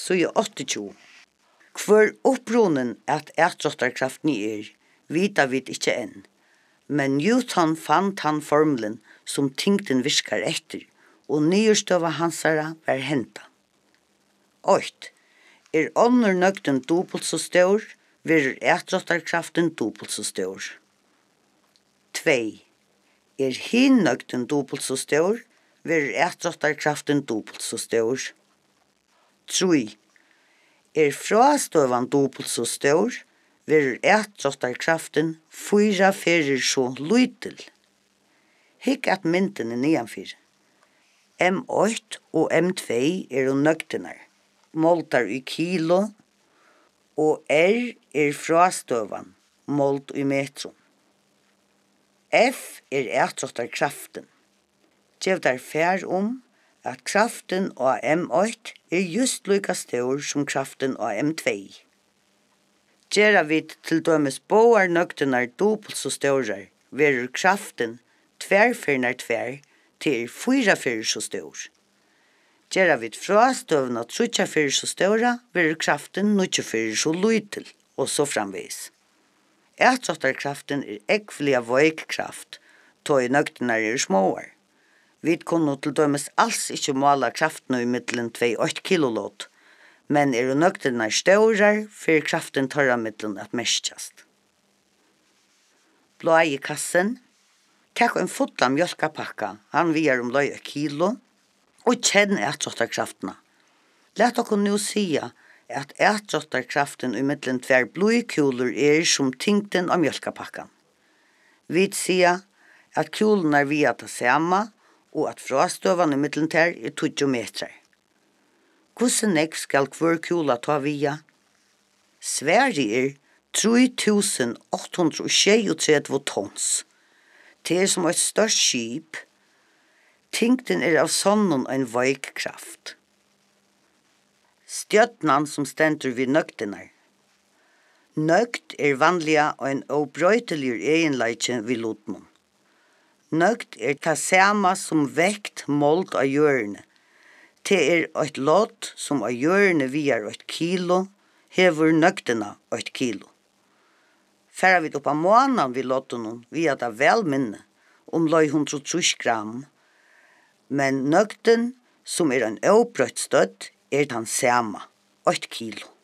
Sida 28. Hvor opprunnen at ætdrottarkraften vita vi ikke enn. Men Newton fann han formelen som tyngden virkar etter, og nyerstøva hansara var henta. 8. Ånder nøgden dubbelt så stor, verur ætdrottarkraften dubbelt så stor. 2. Hin nøgden dubbelt så stor, verur ætdrottarkraften dubbelt så stor. 3. Frastøvan dubbelt så stor, verur ætdrottarkraften 4 ferrer så lytil. Hikk at myndene nedanfyr. M8 og M2 nøgdenar, måltar i kilo, og R frastøvan, målt i metron. F ætdrottarkraften. Gjev der fær at kraften av M8 just lika stor som kraften av M2. Gjera vi til dømes båar nøgdenar dubbelt så storar, verur kraften 2 ferner 2 til 4 ferner så stor. Gjera vi frastøvna 3 ferner så stora, verur kraften 9 ferner så lytil, og så framvis. Ætdrottarkraften ekvelig veik kraft, tog nøgdenar småar. Vi kunne til dømes alls ikke måla kraften i middelen 2,8 kilolot, men nøgdenar staurar for kraften torra middelen at mestjast. Blåi kassen. Takk en fotla mjölkapakka, han viar løy 1 kilo, og kjenn ætdrottarkraftena. Lät okkur nu sia at ætdrottarkraften i middelen 2 blodkulur som tyngden av mjölkapakkan. Vi sia at kulene via det samme, og at frastøvan i middelen 20 metrar. Hvordan skal hver kula ta via? Sverige 3.836 tons. Det som et størst skip. Tyngden av sonnen en veik kraft. Stjøtnan som stender vid nøgdenar. Nøgt vanliga og en obrøytelig egenleitje vid lotnon. Nøgt det samme som vekt målt av hjørne. Det et lot som av hjørne viar 1 kilo, hever nøgdena 1 kilo. Færa vi opp av månen vid lotonen, via det vel minne, løy 130 gram. Men nøgden, som en obrøyt støtt, den samme, 1 kilo.